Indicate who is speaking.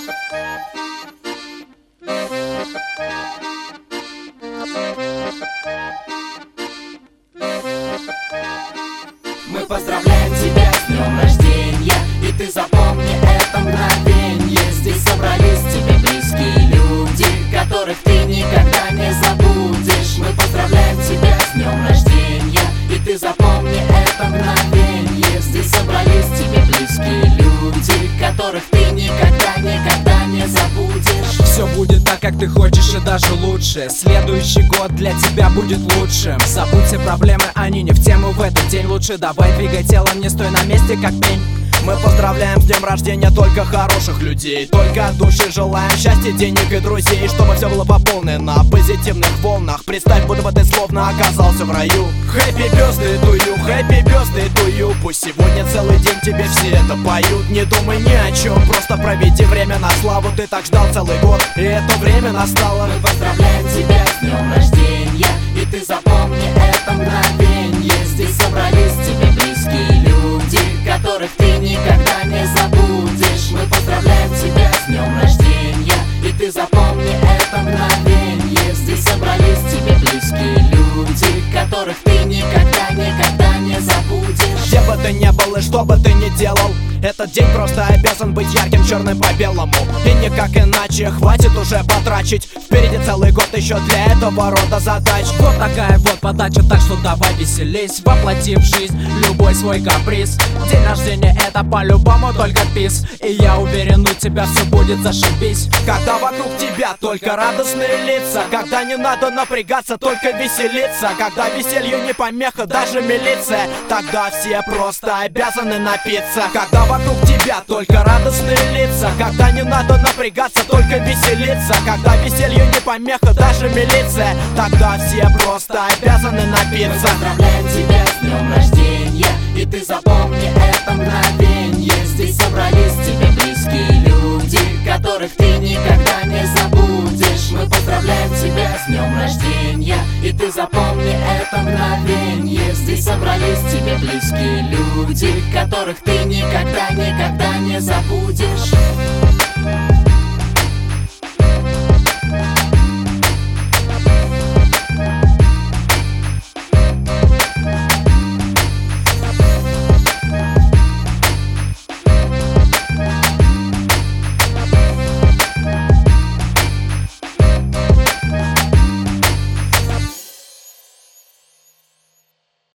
Speaker 1: Мы поздравляем тебя с днем рождения, и ты запомни это мгновенье. Здесь собрались тебе близкие люди, которых ты никогда не забудешь. Мы поздравляем тебя с днем рождения, и ты запомни это мгновенье. Здесь собрались тебе близкие люди, которых ты никогда не забудешь.
Speaker 2: Все будет так, как ты хочешь, и даже лучше. Следующий год для тебя будет лучшим. Забудь все проблемы, они не в тему в этот день. Лучше давай двигай телом, не стой на месте, как пень. Мы поздравляем с днем рождения только хороших людей. Только от души желаем счастья, денег и друзей. Чтобы все было по полной на позитивных волнах. Представь, будто бы ты словно оказался в раю. Happy birthday to you, happy birthday to you. Пусть сегодня целый день тебе все это поют. Не думай ни о чем, просто проведи время на славу. Ты так ждал целый год, и это время настало.
Speaker 1: Мы поздравляем тебя с днем рождения, и ты запомни это мгновенье. Здесь собрались тебе близкие люди, которых ты никогда не забудешь. Мы поздравляем тебя с днем рождения, и ты запомни это мгновенье. Здесь собрались тебе близкие люди, которых ты никогда не забудешь.
Speaker 2: Где бы ты ни был и что бы ты ни делал, этот день просто обязан быть ярким, черным по белому. И никак иначе, хватит уже потрачить. Впереди целый год еще для этого рода задач. Вот такая вот подача, так что давай веселись, воплоти в жизнь любой свой каприз. День рождения это по-любому только пис, и я уверен, у тебя все будет зашибись. Когда вокруг тебя только радостные лица, когда не надо напрягаться, только веселиться. Когда веселью не помеха даже милиция, тогда все просто обязаны напиться. Когда вокруг тебя только радостные лица, когда не надо напрягаться, только веселиться. Когда веселью не помеха даже милиция, тогда все просто обязаны напиться.
Speaker 1: Мы поздравляем тебя с днем рождения, и ты запомни это мгновенье. Здесь собрались тебе близкие люди, которых ты никогда не забудешь. Мы поздравляем тебя с днем рождения, и ты запомни это мгновенье. Здесь собрались тебе близкие люди, которых ты никогда не забудешь.